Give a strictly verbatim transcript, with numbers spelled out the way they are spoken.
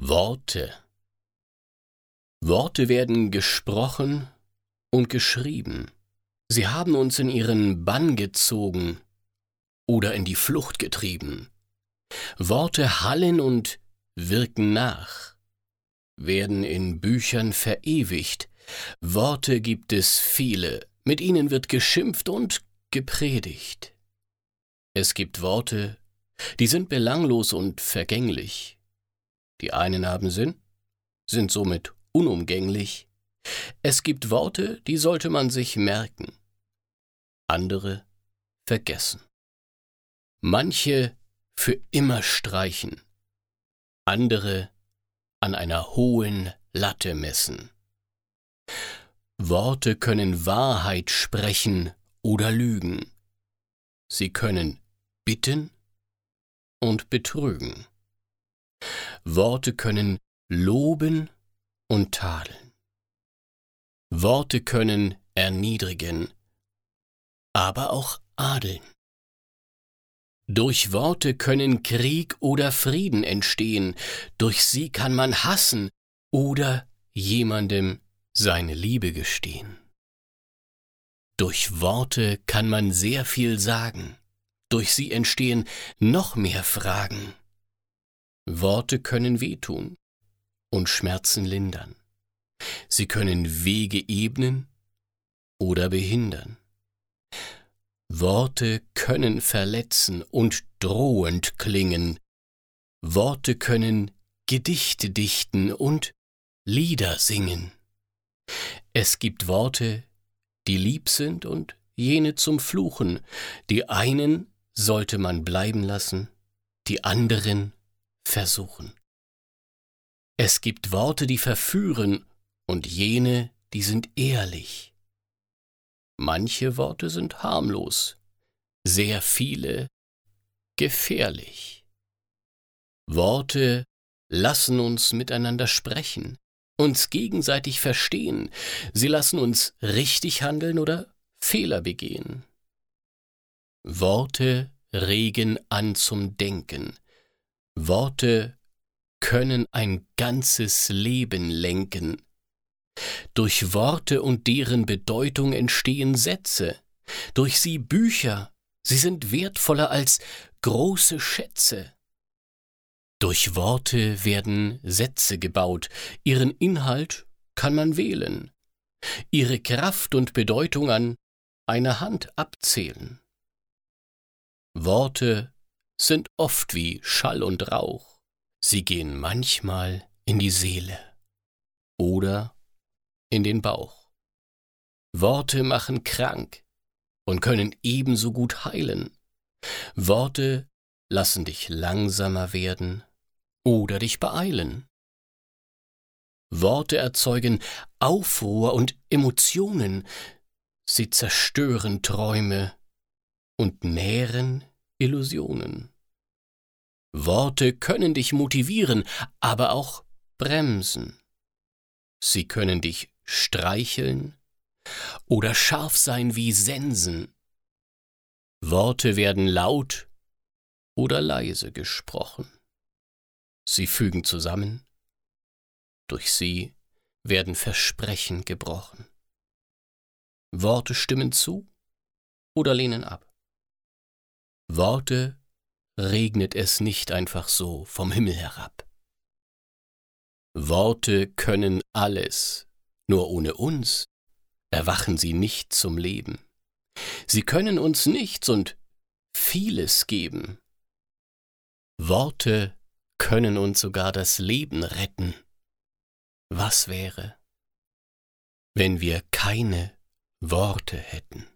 Worte. Worte werden gesprochen und geschrieben. Sie haben uns in ihren Bann gezogen oder in die Flucht getrieben. Worte hallen und wirken nach, werden in Büchern verewigt. Worte gibt es viele, mit ihnen wird geschimpft und gepredigt. Es gibt Worte, die sind belanglos und vergänglich. Die einen haben Sinn, sind somit unumgänglich. Es gibt Worte, die sollte man sich merken, andere vergessen. Manche für immer streichen, andere an einer hohen Latte messen. Worte können Wahrheit sprechen oder lügen. Sie können bitten und betrügen. Worte können loben und tadeln. Worte können erniedrigen, aber auch adeln. Durch Worte können Krieg oder Frieden entstehen, durch sie kann man hassen oder jemandem seine Liebe gestehen. Durch Worte kann man sehr viel sagen, durch sie entstehen noch mehr Fragen. Worte können wehtun und Schmerzen lindern. Sie können Wege ebnen oder behindern. Worte können verletzen und drohend klingen. Worte können Gedichte dichten und Lieder singen. Es gibt Worte, die lieb sind und jene zum Fluchen. Die einen sollte man bleiben lassen, die anderen versuchen. Es gibt Worte, die verführen, und jene, die sind ehrlich. Manche Worte sind harmlos, sehr viele gefährlich. Worte lassen uns miteinander sprechen, uns gegenseitig verstehen. Sie lassen uns richtig handeln oder Fehler begehen. Worte regen an zum Denken. Worte können ein ganzes Leben lenken. Durch Worte und deren Bedeutung entstehen Sätze, durch sie Bücher, sie sind wertvoller als große Schätze. Durch Worte werden Sätze gebaut, ihren Inhalt kann man wählen, ihre Kraft und Bedeutung an einer Hand abzählen. Worte sind oft wie Schall und Rauch, sie gehen manchmal in die Seele oder in den Bauch. Worte machen krank und können ebenso gut heilen. Worte lassen dich langsamer werden oder dich beeilen. Worte erzeugen Aufruhr und Emotionen. Sie zerstören Träume und nähren Illusionen. Worte können dich motivieren, aber auch bremsen. Sie können dich streicheln oder scharf sein wie Sensen. Worte werden laut oder leise gesprochen. Sie fügen zusammen, durch sie werden Versprechen gebrochen. Worte stimmen zu oder lehnen ab. Worte regnet es nicht einfach so vom Himmel herab. Worte können alles, nur ohne uns erwachen sie nicht zum Leben. Sie können uns nichts und vieles geben. Worte können uns sogar das Leben retten. Was wäre, wenn wir keine Worte hätten?